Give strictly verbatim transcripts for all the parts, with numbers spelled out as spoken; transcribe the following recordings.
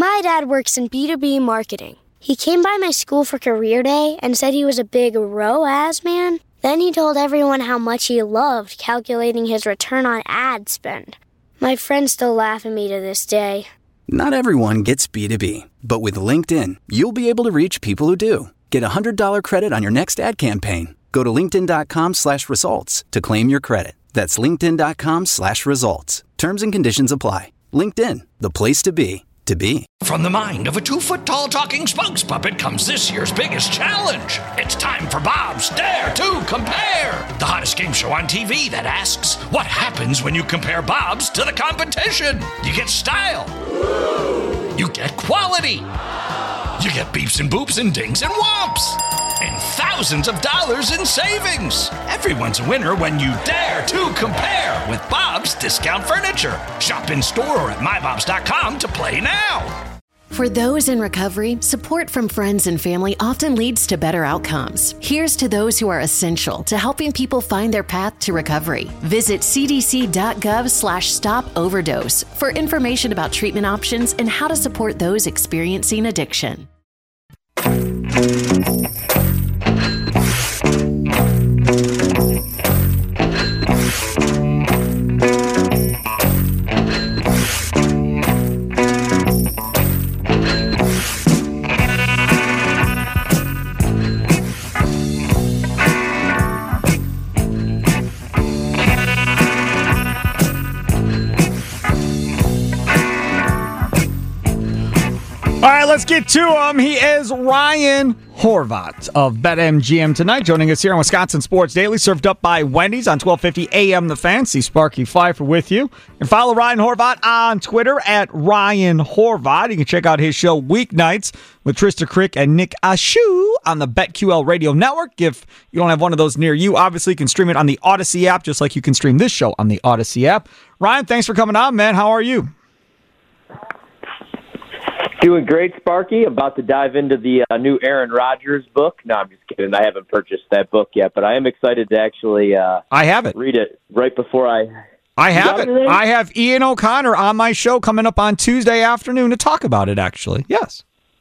My dad works in B two B marketing. He came by my school for career day and said he was a big R O A S man. Then he told everyone how much he loved calculating his return on ad spend. My friends still laugh at me to this day. Not everyone gets B two B, but with LinkedIn, you'll be able to reach people who do. Get a one hundred dollars credit on your next ad campaign. Go to linkedin.com slash results to claim your credit. That's linkedin.com slash results. Terms and conditions apply. LinkedIn, the place to be, to be. From the mind of a two-foot-tall talking Spunks puppet comes this year's biggest challenge. It's time for Bob's Dare to Compare, the hottest game show on T V that asks, what happens when you compare Bob's to the competition? You get style. You get quality. You get beeps and boops and dings and whomps. And thousands of dollars in savings. Everyone's a winner when you dare to compare with Bob's Discount Furniture. Shop in store or at my bobs dot com to play now. For those in recovery, support from friends and family often leads to better outcomes. Here's to those who are essential to helping people find their path to recovery. Visit cdc.gov slash stop overdose for information about treatment options and how to support those experiencing addiction. All right, let's get to him. He is Ryan Horvat of BetMGM tonight, joining us here on Wisconsin Sports Daily, served up by Wendy's on twelve fifty A M The Fan. See Sparky Pfeiffer with you. And follow Ryan Horvat on Twitter at Ryan Horvat. You can check out his show weeknights with Trista Crick and Nick Ashu on the BetQL Radio Network. If you don't have one of those near you, obviously you can stream it on the Odyssey app, just like you can stream this show on the Odyssey app. Ryan, thanks for coming on, man. How are you? Doing great, Sparky. About to dive into the uh, new Aaron Rodgers book. No, I'm just kidding. I haven't purchased that book yet, but I am excited to actually uh, I have it. read it right before I... I have it. it I have Ian O'Connor on my show coming up on Tuesday afternoon to talk about it, actually. Yes.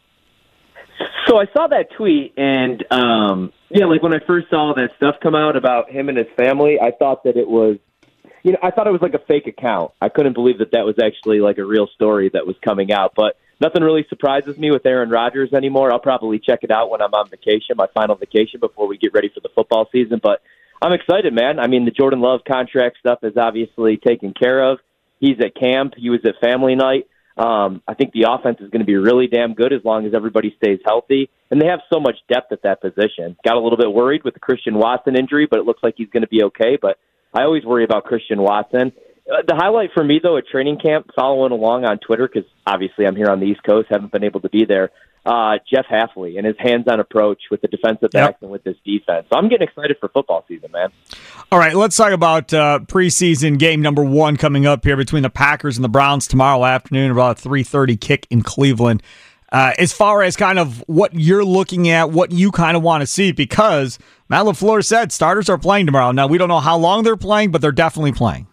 So I saw that tweet, and, um, yeah, like when I first saw that stuff come out about him and his family, I thought that it was, you know, I thought it was like a fake account. I couldn't believe that that was actually like a real story that was coming out, but nothing really surprises me with Aaron Rodgers anymore. I'll probably check it out when I'm on vacation, my final vacation before we get ready for the football season. But I'm excited, man. I mean, the Jordan Love contract stuff is obviously taken care of. He's at camp. He was at family night. Um, I think the offense is going to be really damn good as long as everybody stays healthy. And they have so much depth at that position. Got a little bit worried with the Christian Watson injury, but it looks like he's going to be okay. But I always worry about Christian Watson. Uh, the highlight for me, though, at training camp, following along on Twitter, because obviously I'm here on the East Coast, haven't been able to be there, uh, Jeff Hafley and his hands-on approach with the defensive backs yep. and with this defense. So I'm getting excited for football season, man. All right, let's talk about uh, preseason game number one coming up here between the Packers and the Browns tomorrow afternoon, about a three thirty kick in Cleveland. Uh, as far as kind of what you're looking at, what you kind of want to see, because Matt LaFleur said starters are playing tomorrow. Now, we don't know how long they're playing, but they're definitely playing.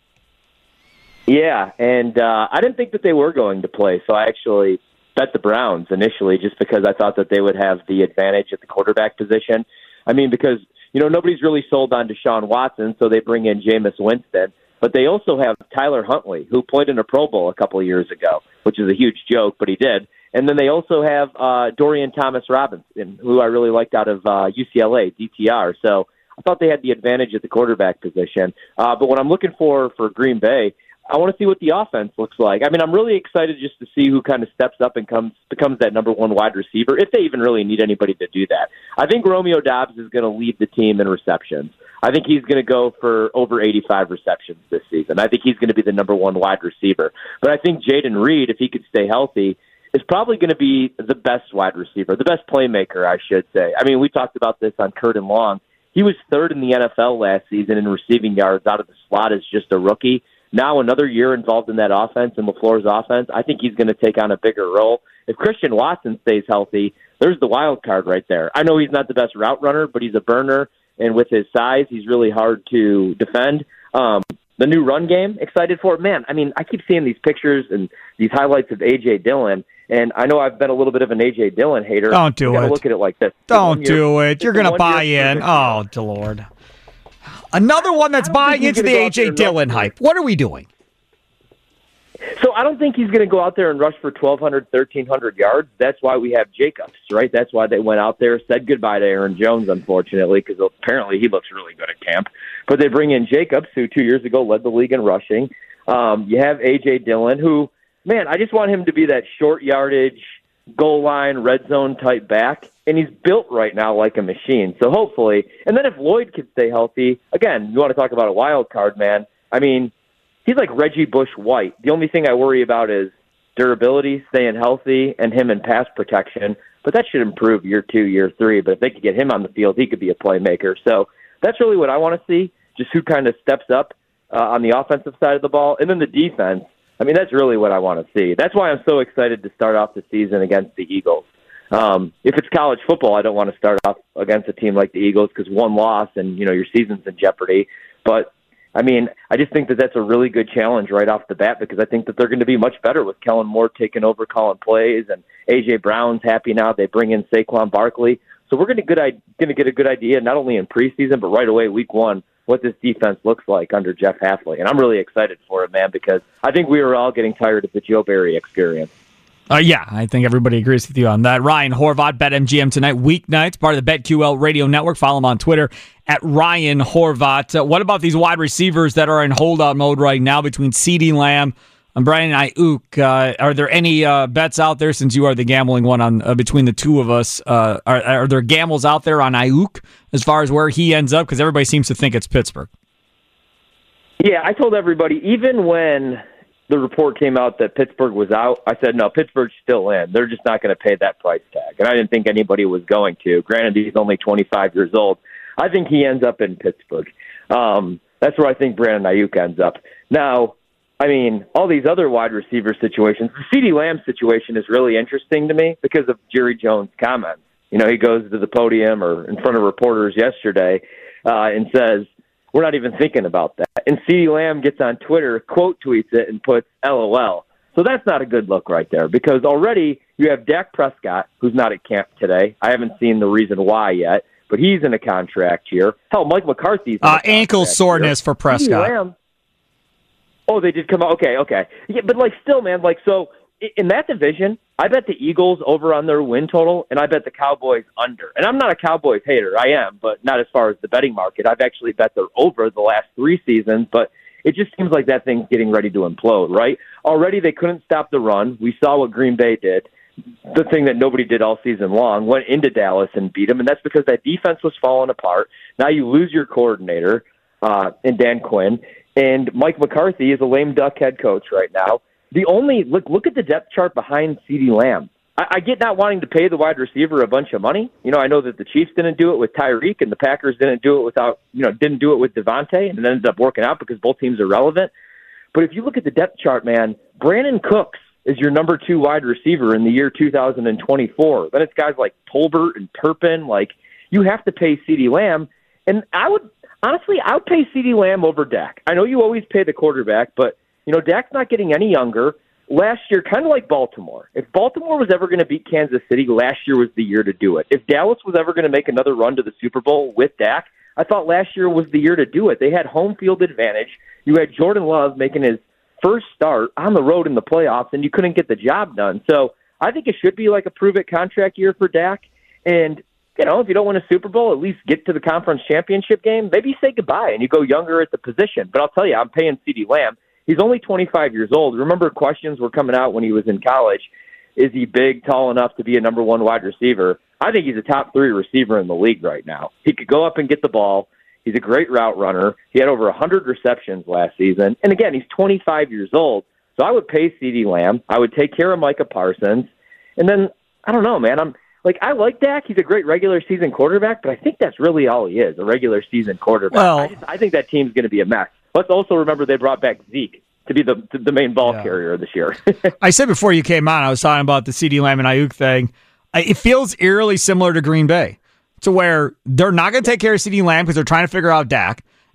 Yeah, and uh, I didn't think that they were going to play, so I actually bet the Browns initially just because I thought that they would have the advantage at the quarterback position. I mean, because, you know, nobody's really sold on Deshaun Watson, so they bring in Jameis Winston, but they also have Tyler Huntley, who played in a Pro Bowl a couple of years ago, which is a huge joke, but he did. And then they also have uh, Dorian Thomas-Robinson, who I really liked out of uh, U C L A, D T R, so I thought they had the advantage at the quarterback position. Uh, but what I'm looking for for Green Bay, I want to see what the offense looks like. I mean, I'm really excited just to see who kind of steps up and comes becomes that number one wide receiver, if they even really need anybody to do that. I think Romeo Doubs is going to lead the team in receptions. I think he's going to go for over eighty-five receptions this season. I think he's going to be the number one wide receiver. But I think Jaden Reed, if he could stay healthy, is probably going to be the best wide receiver, the best playmaker, I should say. I mean, we talked about this on Curtin Long. He was third in the N F L last season in receiving yards out of the slot as just a rookie. Now another year involved in that offense, in LaFleur's offense, I think he's going to take on a bigger role. If Christian Watson stays healthy, there's the wild card right there. I know he's not the best route runner, but he's a burner, and with his size, he's really hard to defend. Um, the new run game, excited for it. Man, I mean, I keep seeing these pictures and these highlights of A J. Dillon, and I know I've been a little bit of an A J. Dillon hater. Don't do it. Look at it like this. Don't do it. You're going to buy in. Oh, Lord. Another one that's buying into the A J. Dillon hype. What are we doing? So I don't think he's going to go out there and rush for twelve hundred, thirteen hundred yards. That's why we have Jacobs, right? That's why they went out there, said goodbye to Aaron Jones, unfortunately, because apparently he looks really good at camp. But they bring in Jacobs, who two years ago led the league in rushing. Um, you have A J. Dillon, who, man, I just want him to be that short yardage, goal line, red zone type back. And he's built right now like a machine. So hopefully, and then if Lloyd can stay healthy, again, you want to talk about a wild card, man. I mean, he's like Reggie Bush White. The only thing I worry about is durability, staying healthy, and him in pass protection. But that should improve year two, year three. But if they could get him on the field, he could be a playmaker. So that's really what I want to see, just who kind of steps up uh, on the offensive side of the ball. And then the defense, I mean, that's really what I want to see. That's why I'm so excited to start off the season against the Eagles. Um, if it's college football, I don't want to start off against a team like the Eagles because one loss and, you know, your season's in jeopardy. But I mean, I just think that that's a really good challenge right off the bat because I think that they're going to be much better with Kellen Moore taking over calling plays and A J. Brown's happy now. They bring in Saquon Barkley. So we're going to good going to get a good idea not only in preseason but right away week one what this defense looks like under Jeff Hafley. And I'm really excited for it, man, because I think we were all getting tired of the Joe Barry experience. Uh, yeah, I think everybody agrees with you on that. Ryan Horvat, BetMGM tonight, weeknights, part of the BetQL radio network. Follow him on Twitter at Ryan Horvat. Uh, what about these wide receivers that are in holdout mode right now between CeeDee Lamb and Brandon Aiyuk? Uh, are there any uh, bets out there, since you are the gambling one on uh, between the two of us? Uh, are, are there gambles out there on Aiyuk as far as where he ends up? Because everybody seems to think it's Pittsburgh. Yeah, I told everybody, even when the report came out that Pittsburgh was out, I said, no, Pittsburgh's still in. They're just not going to pay that price tag. And I didn't think anybody was going to. Granted, he's only twenty-five years old. I think he ends up in Pittsburgh. Um, that's where I think Brandon Aiyuk ends up. Now, I mean, all these other wide receiver situations, the CeeDee Lamb situation is really interesting to me because of Jerry Jones' comments. You know, he goes to the podium or in front of reporters yesterday uh, and says, we're not even thinking about that. And CeeDee Lamb gets on Twitter, quote tweets it, and puts L O L. So that's not a good look right there because already you have Dak Prescott, who's not at camp today. I haven't seen the reason why yet, but he's in a contract here. Hell, Mike McCarthy's in uh, ankle soreness here. For Prescott. Lamb, oh, they did come out. Okay, okay. Yeah, but, like, still, man, like, so in that division, I bet the Eagles over on their win total, and I bet the Cowboys under. And I'm not a Cowboys hater. I am, but not as far as the betting market. I've actually bet they're over the last three seasons, but it just seems like that thing's getting ready to implode, right? Already they couldn't stop the run. We saw what Green Bay did. The thing that nobody did all season long, went into Dallas and beat them, and that's because that defense was falling apart. Now you lose your coordinator uh, in Dan Quinn, and Mike McCarthy is a lame duck head coach right now. The only look look at the depth chart behind CeeDee Lamb. I, I get not wanting to pay the wide receiver a bunch of money. You know, I know that the Chiefs didn't do it with Tyreek, and the Packers didn't do it without you know didn't do it with Devontae, and it ended up working out because both teams are relevant. But if you look at the depth chart, man, Brandon Cooks is your number two wide receiver in the year two thousand twenty-four. Then it's guys like Tolbert and Turpin. Like you have to pay CeeDee Lamb, and I would honestly I would pay CeeDee Lamb over Dak. I know you always pay the quarterback, but you know, Dak's not getting any younger. Last year, kind of like Baltimore. If Baltimore was ever going to beat Kansas City, last year was the year to do it. If Dallas was ever going to make another run to the Super Bowl with Dak, I thought last year was the year to do it. They had home field advantage. You had Jordan Love making his first start on the road in the playoffs, and you couldn't get the job done. So I think it should be like a prove-it contract year for Dak. And, you know, if you don't win a Super Bowl, at least get to the conference championship game. Maybe say goodbye and you go younger at the position. But I'll tell you, I'm paying CeeDee Lamb. He's only twenty-five years old. Remember, questions were coming out when he was in college. Is he big, tall enough to be a number one wide receiver? I think he's a top three receiver in the league right now. He could go up and get the ball. He's a great route runner. He had over one hundred receptions last season. And again, he's twenty-five years old. So I would pay CeeDee Lamb. I would take care of Micah Parsons. And then, I don't know, man. I'm like, I like Dak. He's a great regular season quarterback, but I think that's really all he is, a regular season quarterback. Well, I, just, I think that team's going to be a mess. Let's also remember they brought back Zeke to be the the main ball yeah. carrier this year. I said before you came on, I was talking about the CeeDee Lamb and Aiyuk thing. It feels eerily similar to Green Bay, to where they're not going to take care of CeeDee Lamb because they're trying to figure out Dak,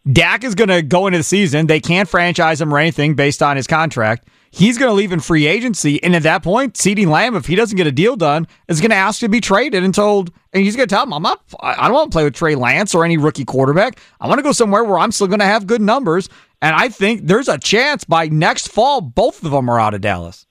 Dak is going to go into the season. They can't franchise him or anything based on his contract. He's going to leave in free agency, and at that point, CeeDee Lamb, if he doesn't get a deal done, is going to ask to be traded and told, and he's going to tell him, I'm not, I don't want to play with Trey Lance or any rookie quarterback. I want to go somewhere where I'm still going to have good numbers, and I think there's a chance by next fall, both of them are out of Dallas.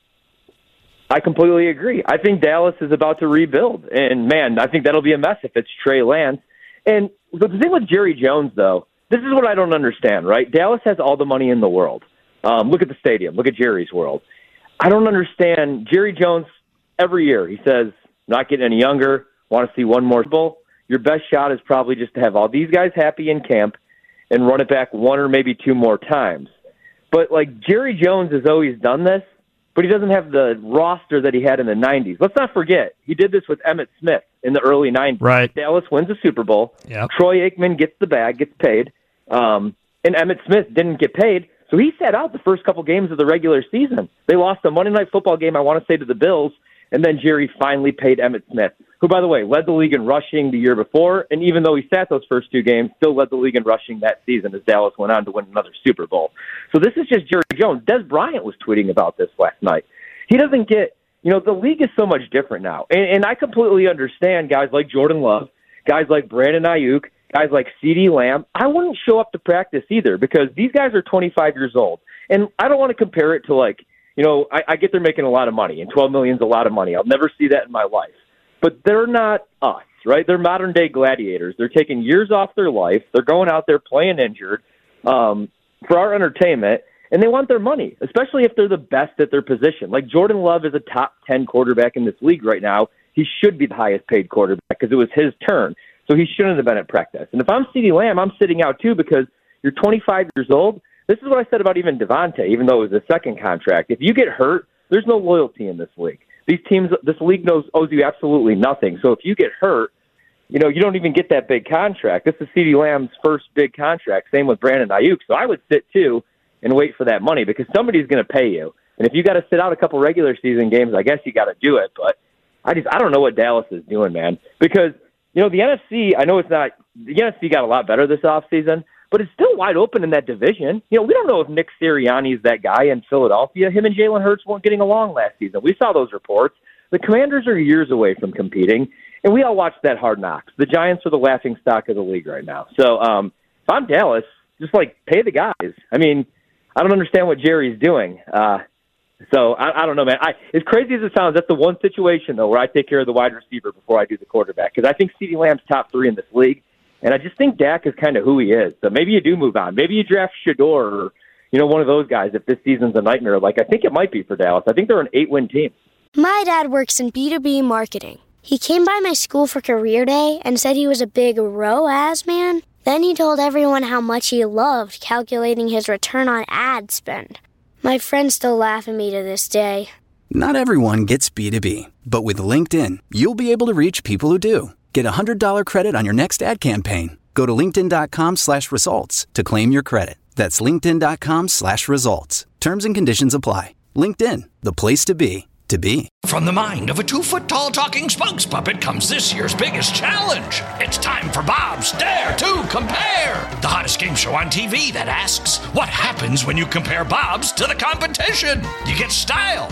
I completely agree. I think Dallas is about to rebuild, and man, I think that'll be a mess if it's Trey Lance. And the thing with Jerry Jones, though, this is what I don't understand, right? Dallas has all the money in the world. Um, look at the stadium. Look at Jerry's World. I don't understand. Jerry Jones, every year, he says, not getting any younger, want to see one more Bowl. Your best shot is probably just to have all these guys happy in camp and run it back one or maybe two more times. But, like, Jerry Jones has always done this, but he doesn't have the roster that he had in the nineties. Let's not forget, he did this with Emmitt Smith in the early nineties. Right. Dallas wins the Super Bowl. Yep. Troy Aikman gets the bag, gets paid. Um, and Emmitt Smith didn't get paid. So he sat out the first couple games of the regular season. They lost the Monday Night Football game, I want to say, to the Bills, and then Jerry finally paid Emmitt Smith, who, by the way, led the league in rushing the year before, and even though he sat those first two games, still led the league in rushing that season as Dallas went on to win another Super Bowl. So this is just Jerry Jones. Des Bryant was tweeting about this last night. He doesn't get, you know, the league is so much different now, and, and I completely understand guys like Jordan Love, guys like Brandon Ayuk, guys like CeeDee Lamb. I wouldn't show up to practice either because these guys are twenty-five years old. And I don't want to compare it to, like, you know, I, I get they're making a lot of money, and twelve million dollars is a lot of money. I'll never see that in my life. But they're not us, right? They're modern-day gladiators. They're taking years off their life. They're going out there playing injured um, for our entertainment, and they want their money, especially if they're the best at their position. Like Jordan Love is a top ten quarterback in this league right now. He should be the highest-paid quarterback because it was his turn. So he shouldn't have been at practice. And if I'm CeeDee Lamb, I'm sitting out too because you're twenty-five years old. This is what I said about even Devontae, even though it was a second contract. If you get hurt, there's no loyalty in this league. These teams, this league knows owes you absolutely nothing. So if you get hurt, you know, you don't even get that big contract. This is CeeDee Lamb's first big contract. Same with Brandon Ayuk. So I would sit too and wait for that money because somebody's going to pay you. And if you got to sit out a couple regular season games, I guess you got to do it. But I just I don't know what Dallas is doing, man, because you know, the N F C, I know it's not, the N F C got a lot better this offseason, but it's still wide open in that division. You know, we don't know if Nick Sirianni is that guy in Philadelphia. Him and Jalen Hurts weren't getting along last season. We saw those reports. The Commanders are years away from competing, and we all watched that Hard Knocks. The Giants are the laughing stock of the league right now. So um, if I'm Dallas, just, like, pay the guys. I mean, I don't understand what Jerry's doing. Uh So, I, I don't know, man. I, as crazy as it sounds, that's the one situation, though, where I take care of the wide receiver before I do the quarterback. Because I think CeeDee Lamb's top three in this league, and I just think Dak is kind of who he is. So maybe you do move on. Maybe you draft Shador or, you know, one of those guys if this season's a nightmare. Like, I think it might be for Dallas. I think they're an eight-win team. My dad works in B two B marketing. He came by my school for career day and said he was a big R O A S man. Then he told everyone how much he loved calculating his return on ad spend. My friends still laugh at me to this day. Not everyone gets B two B, but with LinkedIn, you'll be able to reach people who do. Get a one hundred dollars credit on your next ad campaign. Go to linkedin.com slash results to claim your credit. That's linkedin.com slash results. Terms and conditions apply. LinkedIn, the place to be, to be. From the mind of a two-foot-tall talking spokes puppet comes this year's biggest challenge. It's time for Bob's Dare to Compare, the hottest game show on T V that asks, what happens when you compare Bob's to the competition? You get style.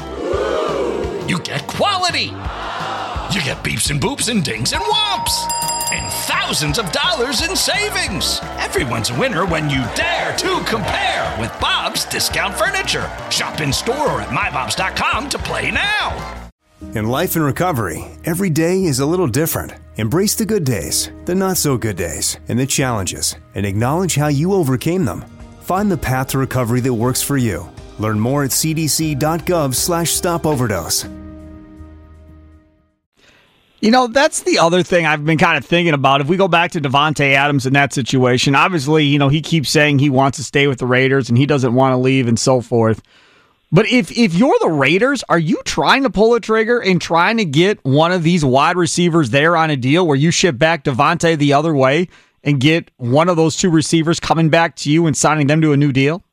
You get quality. You get beeps and boops and dings and whomps. And thousands of dollars in savings. Everyone's a winner when you dare to compare with Bob's Discount Furniture. Shop in store or at my bobs dot com to play now. In life and recovery, every day is a little different. Embrace the good days, the not so good days, and the challenges, and acknowledge how you overcame them. Find the path to recovery that works for you. Learn more at cdc.gov slash stop overdose. You know, that's the other thing I've been kind of thinking about. If we go back to Davante Adams in that situation, obviously, you know, he keeps saying he wants to stay with the Raiders and he doesn't want to leave and so forth. But if if you're the Raiders, are you trying to pull a trigger and trying to get one of these wide receivers there on a deal where you ship back Davante the other way and get one of those two receivers coming back to you and signing them to a new deal?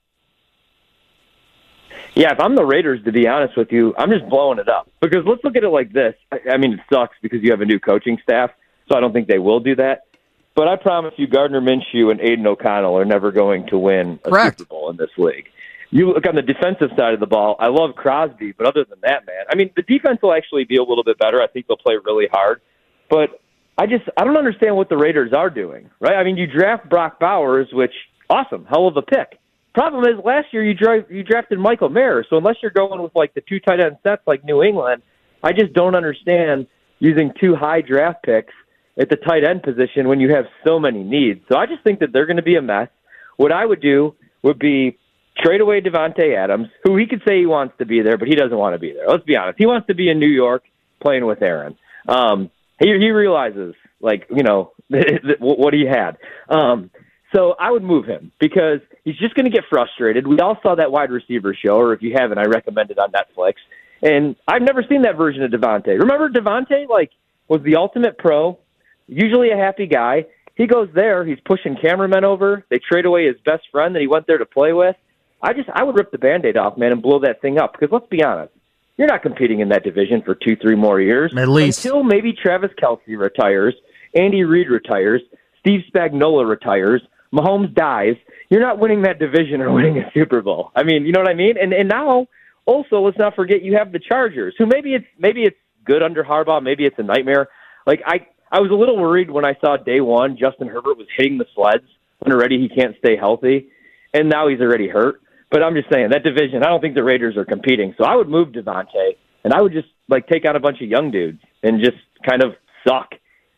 Yeah, if I'm the Raiders, to be honest with you, I'm just blowing it up. Because let's look at it like this. I, I mean, it sucks because you have a new coaching staff, so I don't think they will do that. But I promise you, Gardner Minshew and Aiden O'Connell are never going to win a Correct. Super Bowl in this league. You look on the defensive side of the ball, I love Crosby, but other than that, man, I mean, the defense will actually be a little bit better. I think they'll play really hard. But I just, I don't understand what the Raiders are doing, right? I mean, you draft Brock Bowers, which, awesome, hell of a pick. Problem is, last year you, dra- you drafted Michael Mayer, so unless you're going with, like, the two tight end sets like New England, I just don't understand using two high draft picks at the tight end position when you have so many needs. So I just think that they're going to be a mess. What I would do would be trade away Devontae Adams, who he could say he wants to be there, but he doesn't want to be there. Let's be honest. He wants to be in New York playing with Aaron. Um, he, he realizes, like, you know, what he had. Um, so I would move him because he's just going to get frustrated. We all saw that wide receiver show, or if you haven't, I recommend it on Netflix. And I've never seen that version of Devontae. Remember Devontae, like, was the ultimate pro, usually a happy guy. He goes there, he's pushing cameramen over. They trade away his best friend that he went there to play with. I just, I would rip the Band-Aid off, man, and blow that thing up. Because let's be honest, you're not competing in that division for two, three more years. At least. Until maybe Travis Kelce retires, Andy Reid retires, Steve Spagnuolo retires, Mahomes dies. You're not winning that division or winning a Super Bowl. I mean, you know what I mean? And and now, also, let's not forget you have the Chargers, who maybe it's maybe it's good under Harbaugh, maybe it's a nightmare. Like, I, I was a little worried when I saw day one Justin Herbert was hitting the sleds when already he can't stay healthy, and now he's already hurt. But I'm just saying, that division, I don't think the Raiders are competing. So I would move Devontae, and I would just, like, take out a bunch of young dudes and just kind of suck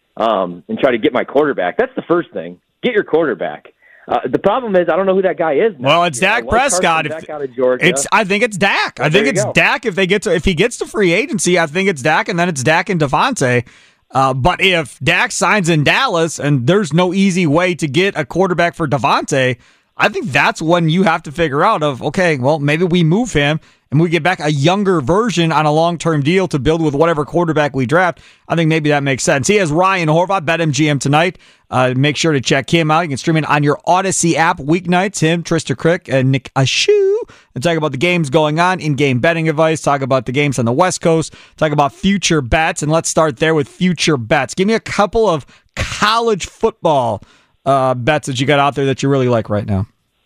um, and try to get my quarterback. That's the first thing. Get your quarterback. Uh, the problem is, I don't know who that guy is now. Well, it's Dak Prescott. If, out of Georgia. It's, I think it's Dak. Well, I think it's go. Dak if they get to if he gets to free agency. I think it's Dak, and then it's Dak and Devontae. Uh, but if Dak signs in Dallas and there's no easy way to get a quarterback for Devontae, I think that's when you have to figure out of, okay, well, maybe we move him and we get back a younger version on a long-term deal to build with whatever quarterback we draft. I think maybe that makes sense. He has Ryan Horvath, BetMGM tonight. Uh, make sure to check him out. You can stream it on your Odyssey app weeknights. Him, Trista Crick, and Nick Ashu. And talk about the games going on, in-game betting advice. Talk about the games on the West Coast. Talk about future bets. And let's start there with future bets. Give me a couple of college football uh, bets that you got out there that you really like right now.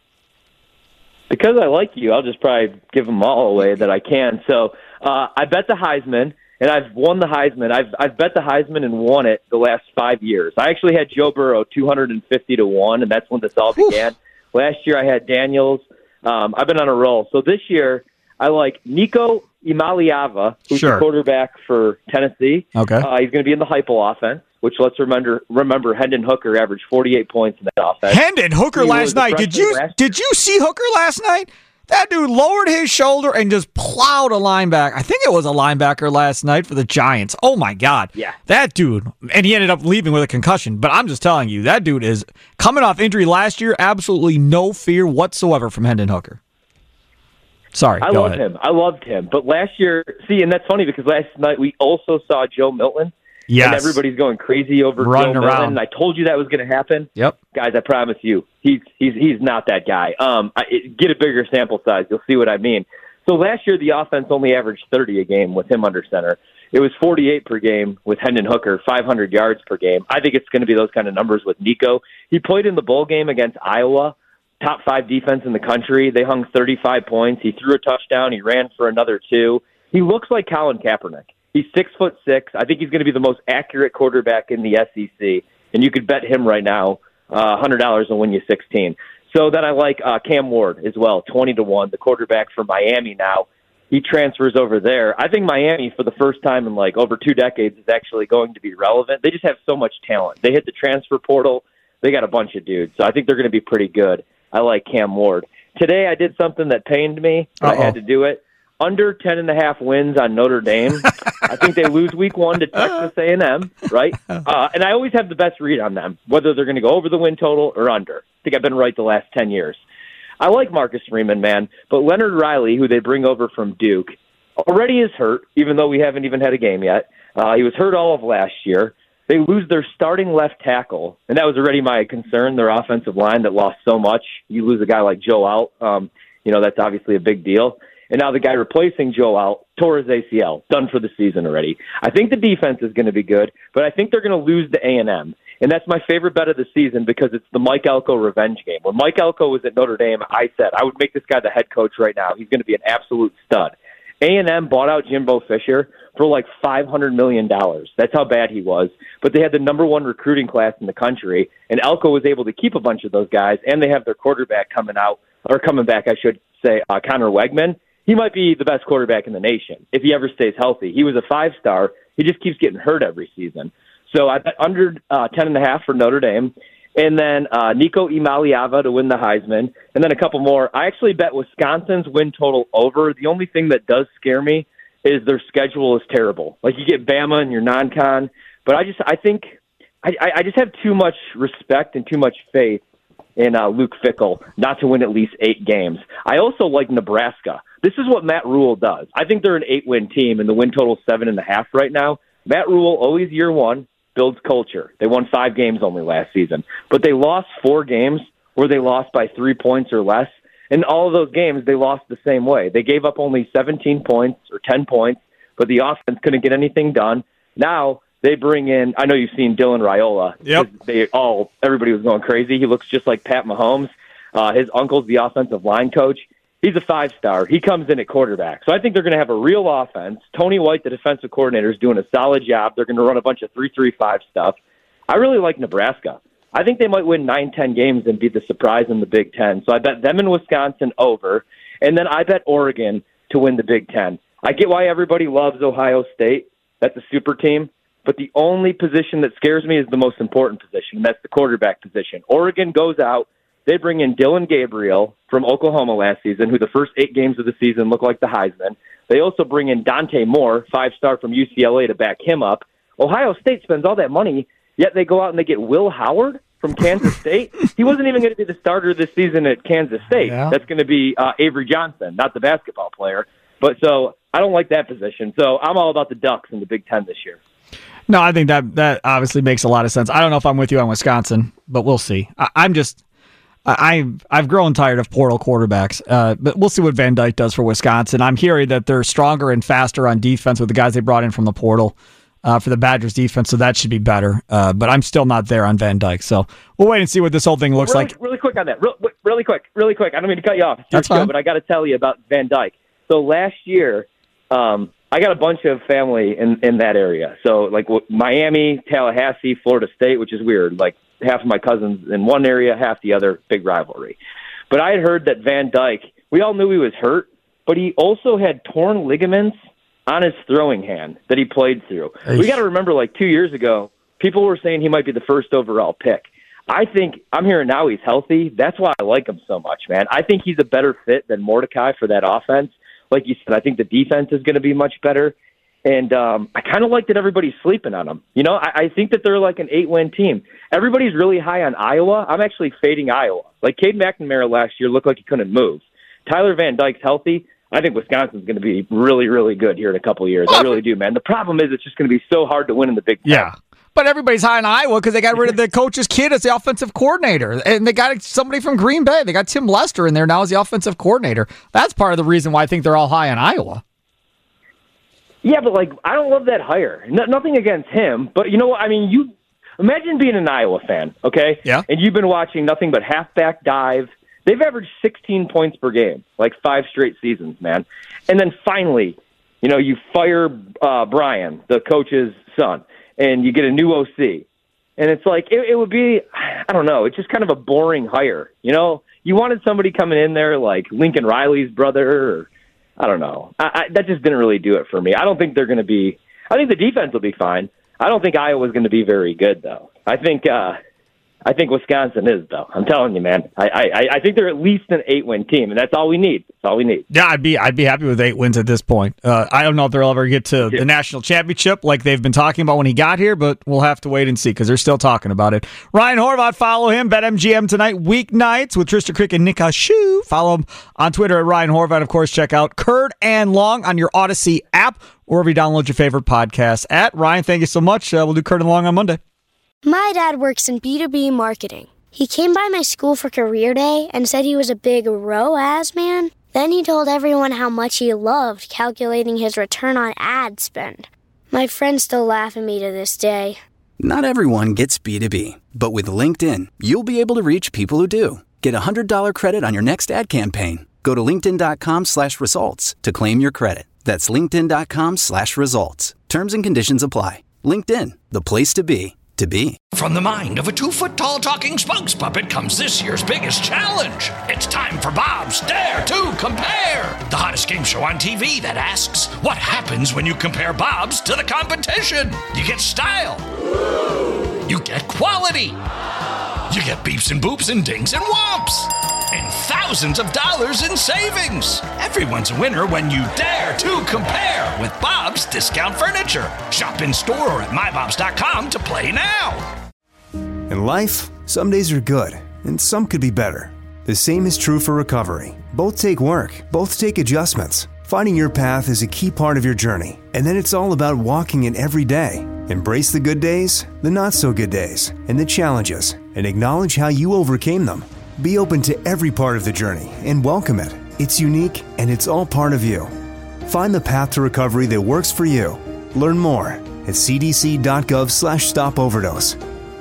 Because I like you, I'll just probably give them all away that I can. So uh, I bet the Heisman, and I've won the Heisman. I've I've bet the Heisman and won it the last five years. I actually had Joe Burrow two hundred fifty to one, and that's when this all began. Oof. Last year I had Daniels. Um, I've been on a roll. So this year I like Nico Imaliava, who's sure. the quarterback for Tennessee. Okay, uh, he's going to be in the Heupel offense, which let's remember remember Hendon Hooker averaged forty-eight points in that offense. Hendon Hooker he last night. Did you did you see Hooker last night? That dude lowered his shoulder and just plowed a linebacker. I think it was a linebacker last night for the Giants. Oh, my God. Yeah. That dude, and he ended up leaving with a concussion. But I'm just telling you, that dude is coming off injury last year. Absolutely no fear whatsoever from Hendon Hooker. Sorry, I go loved ahead. him. I loved him. But last year, see, and that's funny because last night we also saw Joe Milton. Yes. And everybody's going crazy over Running Joe around. Milton. I told you that was going to happen. Yep. Guys, I promise you, he's he's he's not that guy. Um, I, it, get a bigger sample size. You'll see what I mean. So last year, the offense only averaged thirty a game with him under center. It was forty-eight per game with Hendon Hooker, five hundred yards per game. I think it's going to be those kind of numbers with Nico. He played in the bowl game against Iowa, top five defense in the country. They hung thirty-five points. He threw a touchdown. He ran for another two. He looks like Colin Kaepernick. He's six foot six. I think he's going to be the most accurate quarterback in the S E C, and you could bet him right now uh, one hundred dollars will win you sixteen. So then I like uh, Cam Ward as well, twenty to one, the quarterback for Miami now. He transfers over there. I think Miami, for the first time in like over two decades, is actually going to be relevant. They just have so much talent. They hit the transfer portal. They got a bunch of dudes, so I think they're going to be pretty good. I like Cam Ward. Today I did something that pained me, but I had to do it. Under ten and a half wins on Notre Dame. I think they lose week one to Texas A and M, right? Uh, and I always have the best read on them, whether they're going to go over the win total or under. I think I've been right the last ten years. I like Marcus Freeman, man, but Leonard Riley, who they bring over from Duke, already is hurt, even though we haven't even had a game yet. Uh, he was hurt all of last year. They lose their starting left tackle, and that was already my concern, their offensive line that lost so much. You lose a guy like Joe out, um, you know, that's obviously a big deal. and now the guy replacing Joel tore his A C L, done for the season already. I think the defense is going to be good, but I think they're going to lose to A and M. And that's my favorite bet of the season because it's the Mike Elko revenge game. When Mike Elko was at Notre Dame, I said, I would make this guy the head coach right now. He's going to be an absolute stud. A and M bought out Jimbo Fisher for like five hundred million dollars. That's how bad he was. But they had the number one recruiting class in the country, and Elko was able to keep a bunch of those guys, and they have their quarterback coming out, or coming back, I should say, uh, Connor Wegman. He might be the best quarterback in the nation if he ever stays healthy. He was a five-star. He just keeps getting hurt every season. So I bet under uh, ten and a half for Notre Dame, and then uh, Nico Imaliava to win the Heisman, and then a couple more. I actually bet Wisconsin's win total over. The only thing that does scare me is their schedule is terrible. Like, you get Bama in your non-con, but I just I think I, I just have too much respect and too much faith in uh, Luke Fickell not to win at least eight games. I also like Nebraska. This is what Matt Rule does. I think they're an eight-win team, and the win total is seven and a half right now. Matt Rule, always year one, builds culture. They won five games only last season, but they lost four games where they lost by three points or less. In all of those games, they lost the same way. They gave up only seventeen points or ten points, but the offense couldn't get anything done. Now they bring in, I know you've seen Dylan Raiola. Yep. They all, everybody was going crazy. He looks just like Pat Mahomes. Uh, his uncle's the offensive line coach. He's a five-star. He comes in at quarterback. So I think they're going to have a real offense. Tony White, the defensive coordinator, is doing a solid job. They're going to run a bunch of three three five stuff. I really like Nebraska. I think they might win nine, ten games and be the surprise in the Big Ten. So I bet them in Wisconsin over, and then I bet Oregon to win the Big Ten. I get why everybody loves Ohio State. That's a super team. But the only position that scares me is the most important position, and that's the quarterback position. Oregon goes out. They bring in Dylan Gabriel from Oklahoma last season, who the first eight games of the season looked like the Heisman. They also bring in Dante Moore, five-star from U C L A, to back him up. Ohio State spends all that money, yet they go out and they get Will Howard from Kansas State. He wasn't even going to be the starter this season at Kansas State. Yeah. That's going to be uh, Avery Johnson, not the basketball player. But so I don't like that position. So I'm all about the Ducks in the Big Ten this year. No, I think that that obviously makes a lot of sense. I don't know if I'm with you on Wisconsin, but we'll see. I, I'm just... I've I've grown tired of portal quarterbacks, uh, but we'll see what Van Dyke does for Wisconsin. I'm hearing that they're stronger and faster on defense with the guys they brought in from the portal uh, for the Badgers defense, so that should be better. Uh, but I'm still not there on Van Dyke, so we'll wait and see what this whole thing looks really, like. Really quick on that, real, really quick, really quick. I don't mean to cut you off, That's fine. Show, but I got to tell you about Van Dyke. So last year, um, I got a bunch of family in, in that area. So like Miami, Tallahassee, Florida State, which is weird, like. Half of my cousins in one area, half the other, big rivalry. But I had heard that Van Dyke, we all knew he was hurt, but he also had torn ligaments on his throwing hand that he played through. Eish. We got to remember, like two years ago, people were saying he might be the first overall pick. I think, I'm hearing now he's healthy. That's why I like him so much, man. I think he's a better fit than Mordecai for that offense. Like you said, I think the defense is going to be much better. And um, I kind of like that everybody's sleeping on them. You know, I, I think that they're like an eight-win team. Everybody's really high on Iowa. I'm actually fading Iowa. Like, Cade McNamara last year looked like he couldn't move. Tyler Van Dyke's healthy. I think Wisconsin's going to be really, really good here in a couple of years. I really do, man. The problem is it's just going to be so hard to win in the Big Ten. Yeah. But everybody's high on Iowa because they got rid of the coach's kid as the offensive coordinator. And they got somebody from Green Bay. They got Tim Lester in there now as the offensive coordinator. That's part of the reason why I think they're all high on Iowa. Yeah, but, like, I don't love that hire. No, nothing against him, but you know what? I mean, you imagine being an Iowa fan, okay? Yeah. And you've been watching nothing but halfback dive. They've averaged sixteen points per game, like five straight seasons, man. And then finally, you know, you fire uh, Brian, the coach's son, and you get a new O C. And it's like, it, it would be, I don't know, it's just kind of a boring hire. You know, you wanted somebody coming in there like Lincoln Riley's brother or, I don't know. I, I, that just didn't really do it for me. I don't think they're going to be – I think the defense will be fine. I don't think Iowa's going to be very good, though. I think uh, I think Wisconsin is, though. I'm telling you, man. I, I, I think they're at least an eight-win team, and that's all we need. That's all we need. Yeah, I'd be I'd be happy with eight wins at this point. Uh, I don't know if they'll ever get to the national championship like they've been talking about when he got here, but we'll have to wait and see because they're still talking about it. Ryan Horvath, follow him. BetMGM tonight, weeknights with Trista Crick and Nick Hashu. Follow him on Twitter at Ryan Horvath. Of course, check out Curd and Long on your Odyssey app or wherever you download your favorite podcast at. Ryan, thank you so much. Uh, we'll do Curd and Long on Monday. My dad works in B two B marketing. He came by my school for career day and said he was a big R O A S man. Then he told everyone how much he loved calculating his return on ad spend. My friends still laugh at me to this day. Not everyone gets B two B, but with LinkedIn, you'll be able to reach people who do. Get a one hundred dollars credit on your next ad campaign. Go to linkedin.com slash results to claim your credit. That's linkedin.com slash results. Terms and conditions apply. LinkedIn, the place to be, to be. From the mind of a two-foot-tall talking Spunks puppet comes this year's biggest challenge. It's time for Bob's Dare to Compare, the hottest game show on T V that asks, what happens when you compare Bob's to the competition? You get style. You get quality. You get beeps and boops and dings and whomps. And thousands of dollars in savings. Everyone's a winner when you dare to compare with Bob's Discount Furniture. Shop in store or at my bobs dot com to play now. In life, some days are good, and some could be better. The same is true for recovery. Both take work, both take adjustments. Finding your path is a key part of your journey, and then it's all about walking it every day. Embrace the good days, the not-so-good days, and the challenges, and acknowledge how you overcame them. Be open to every part of the journey and welcome it. It's unique, and it's all part of you. Find the path to recovery that works for you. Learn more at cdc.gov slash stop overdose.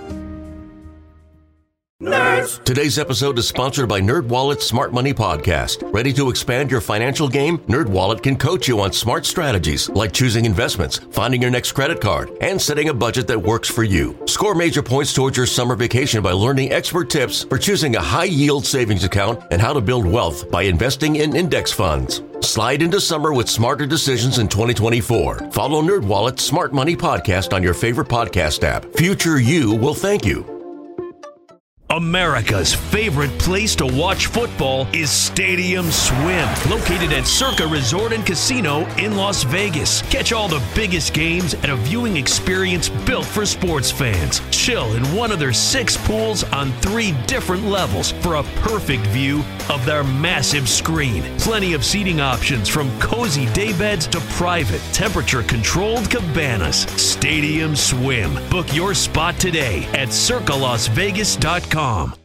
Nerds! Today's episode is sponsored by NerdWallet's Smart Money Podcast. Ready to expand your financial game? NerdWallet can coach you on smart strategies like choosing investments, finding your next credit card, and setting a budget that works for you. Score major points towards your summer vacation by learning expert tips for choosing a high-yield savings account and how to build wealth by investing in index funds. Slide into summer with smarter decisions in twenty twenty-four. Follow NerdWallet's Smart Money Podcast on your favorite podcast app. Future you will thank you. America's favorite place to watch football is Stadium Swim, located at Circa Resort and Casino in Las Vegas. Catch all the biggest games at a viewing experience built for sports fans. Chill in one of their six pools on three different levels for a perfect view of their massive screen. Plenty of seating options from cozy daybeds to private, temperature-controlled cabanas. Stadium Swim. Book your spot today at circa las vegas dot com.